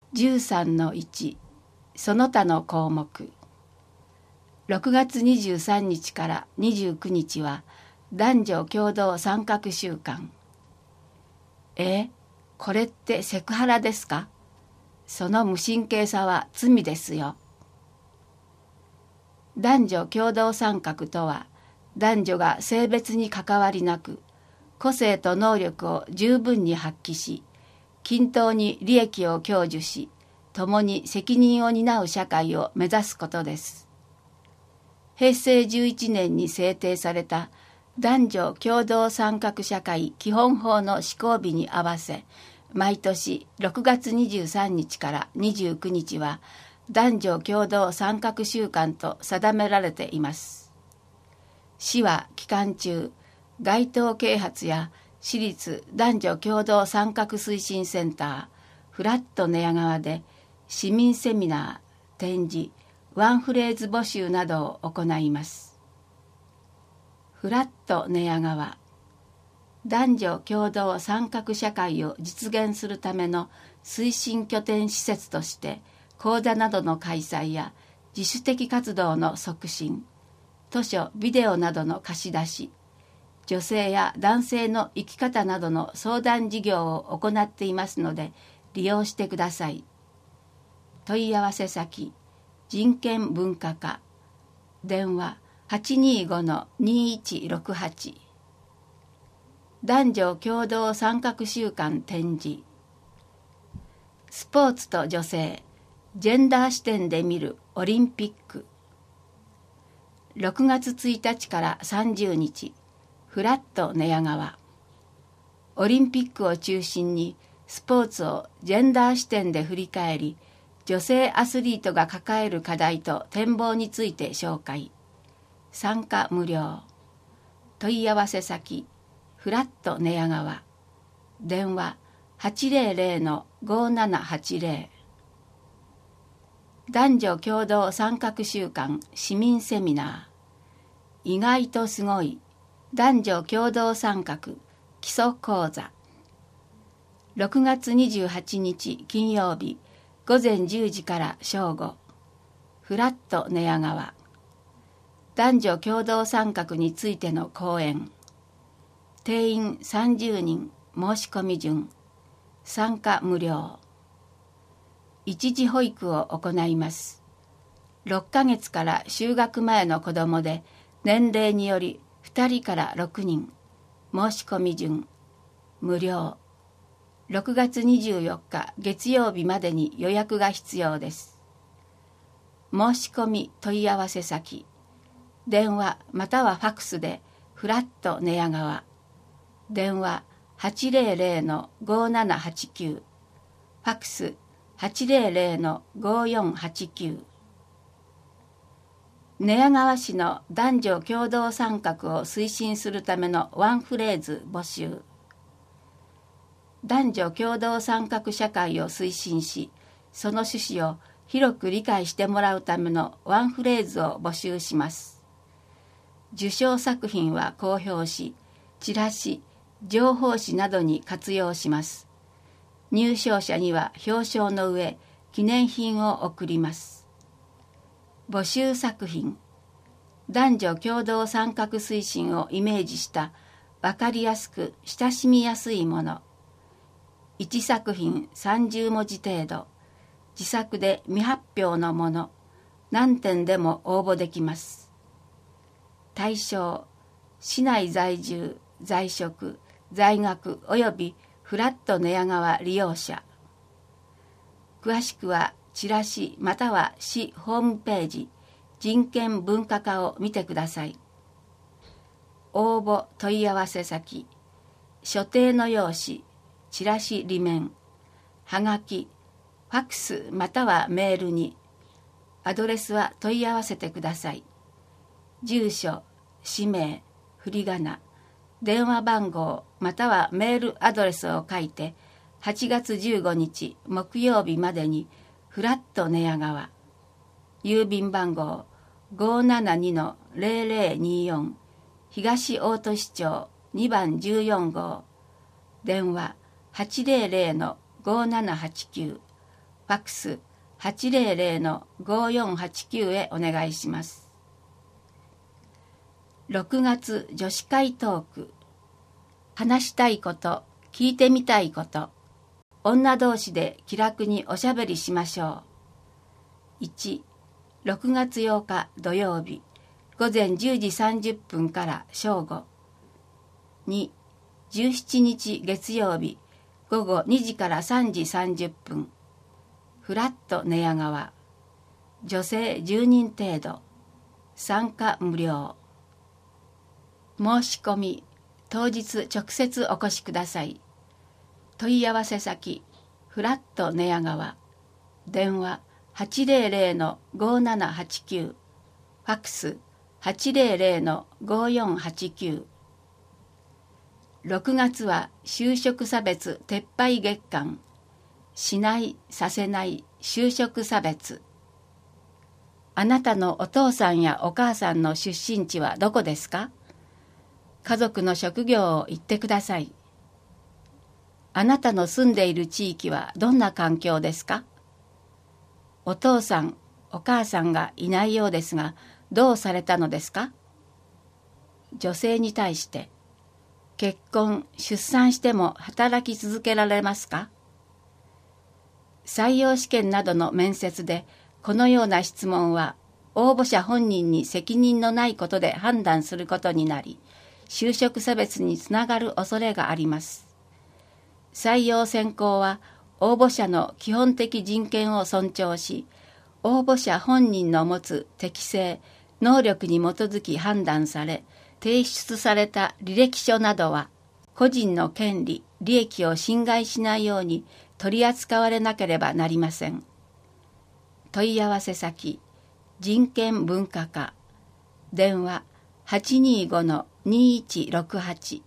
13-1 その他の項目。6月23日から29日は男女共同参画週間。これってセクハラですか？その無神経さは罪ですよ。男女共同参画とは、男女が性別に関わりなく、個性と能力を十分に発揮し、均等に利益を享受し、共に責任を担う社会を目指すことです。平成11年に制定された男女共同参画社会基本法の施行日に合わせ、毎年6月23日から29日は男女共同参画週間と定められています。市は期間中、街頭啓発や市立男女共同参画推進センター、フラット寝屋川で市民セミナー、展示、ワンフレーズ募集などを行います。フラット寝屋川、男女共同参画社会を実現するための推進拠点施設として講座などの開催や自主的活動の促進、図書・ビデオなどの貸し出し、女性や男性の生き方などの相談事業を行っていますので利用してください。問い合わせ先、人権文化課、電話 825-2168。男女共同参画週間展示。スポーツと女性、ジェンダー視点で見るオリンピック。6月1日から30日、フラット寝屋川。オリンピックを中心にスポーツをジェンダー視点で振り返り、女性アスリートが抱える課題と展望について紹介。参加無料。問い合わせ先、フラット寝屋川。電話 800-5780。男女共同参画週間市民セミナー。意外とすごい男女共同参画基礎講座。6月28日金曜日午前10時から正午。フラット寝屋川。男女共同参画についての講演。定員30人、申し込み順。参加無料。一時保育を行います。6ヶ月から就学前の子どもで、年齢により2人から6人。申し込み順。無料。6月24日月曜日までに予約が必要です。申し込み問い合わせ先。電話またはファクスでフラット寝屋川。電話 800-5789。ファクス 800-5489。寝屋川市の男女共同参画を推進するためのワンフレーズ募集。男女共同参画社会を推進し、その趣旨を広く理解してもらうためのワンフレーズを募集します。受賞作品は公表し、チラシ、情報誌などに活用します。入賞者には表彰の上、記念品を贈ります。募集作品。男女共同参画推進をイメージした分かりやすく親しみやすいもの。1作品30文字程度。自作で未発表のもの。何点でも応募できます。対象、市内在住、在職、在学及びフラット寝屋川利用者。詳しくはチラシまたは市ホームページ、人権文化課を見てください。応募問い合わせ先、所定の用紙、チラシ裏面、はがき、ファクスまたはメールに。アドレスは問い合わせてください。住所、氏名、振り仮名、電話番号またはメールアドレスを書いて、8月15日木曜日までにフラット寝屋川。郵便番号 572-0024 東大都市町2番14号。電話800-5789。フファックス 800-5489 へお願いします。6月女子会トーク。話したいこと、聞いてみたいこと。女同士で気楽におしゃべりしましょう。1、6月8日土曜日、午前10時30分から正午。2、17日月曜日、午後2時から3時30分。フラット寝屋川。女性10人程度。参加無料。申し込み、当日直接お越しください。問い合わせ先、フラット寝屋川。電話800-5789。ファックス800-5489。6月は就職差別撤廃月間。しないさせない就職差別。あなたのお父さんやお母さんの出身地はどこですか？家族の職業を言ってください。あなたの住んでいる地域はどんな環境ですか？お父さん、お母さんがいないようですが、どうされたのですか？女性に対して、結婚、出産しても働き続けられますか？採用試験などの面接で、このような質問は、応募者本人に責任のないことで判断することになり、就職差別につながる恐れがあります。採用選考は、応募者の基本的人権を尊重し、応募者本人の持つ適性、能力に基づき判断され、提出された履歴書などは、個人の権利、利益を侵害しないように取り扱われなければなりません。問い合わせ先、人権文化課、電話825-2168。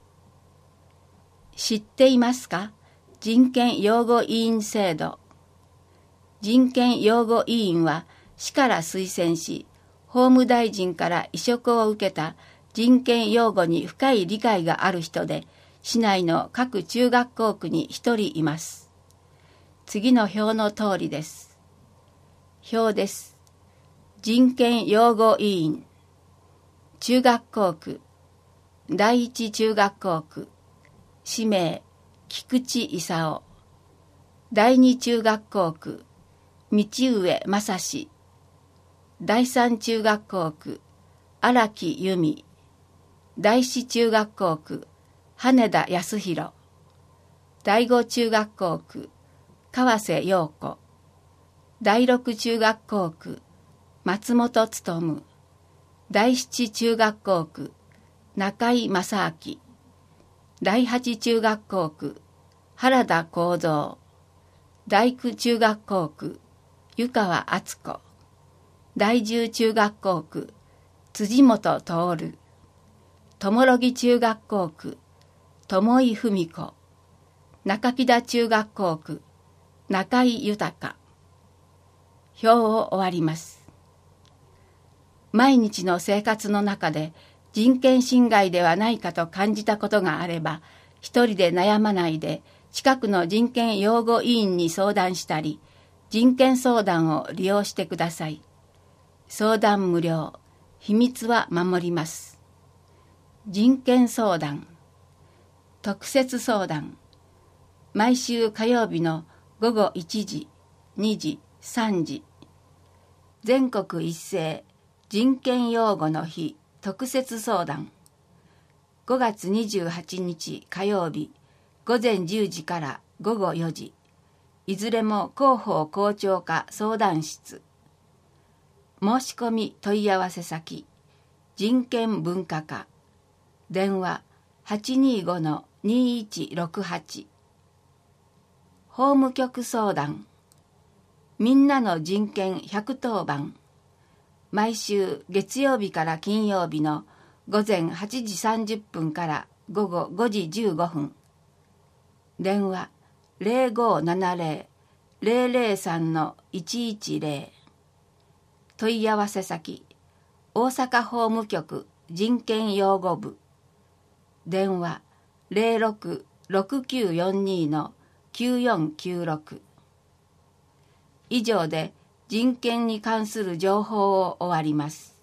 知っていますか？人権擁護委員制度。人権擁護委員は市から推薦し、法務大臣から委嘱を受けた人権擁護に深い理解がある人で、市内の各中学校区に1人います。次の表の通りです。表です。人権擁護委員。中学校区。第一中学校区。氏名、菊池勲。第二中学校区。道上正史。第三中学校区。荒木由美。第四中学校区。羽田康弘。第五中学校区。川瀬陽子。第六中学校区。松本勉。第七中学校区。中井正明。第八中学校区。原田幸三。第九中学校区。湯川敦子。第十中学校区。辻本徹。友木中学校区。友井文子。中木田中学校区。中井豊。表を終わります。毎日の生活の中で人権侵害ではないかと感じたことがあれば、一人で悩まないで近くの人権擁護委員に相談したり、人権相談を利用してください。相談無料、秘密は守ります。人権相談、特設相談、毎週火曜日の午後1時、2時、3時、全国一斉人権擁護の日特設相談。5月28日火曜日午前10時から午後4時。いずれも広報校長課相談室。申し込み問い合わせ先、人権文化課。電話825-2168。法務局相談。みんなの人権110番。毎週月曜日から金曜日の午前8時30分から午後5時15分。電話0570-003-110。問い合わせ先、大阪法務局人権擁護部。電話06-6942-9496。 以上で人権に関する情報を終わります。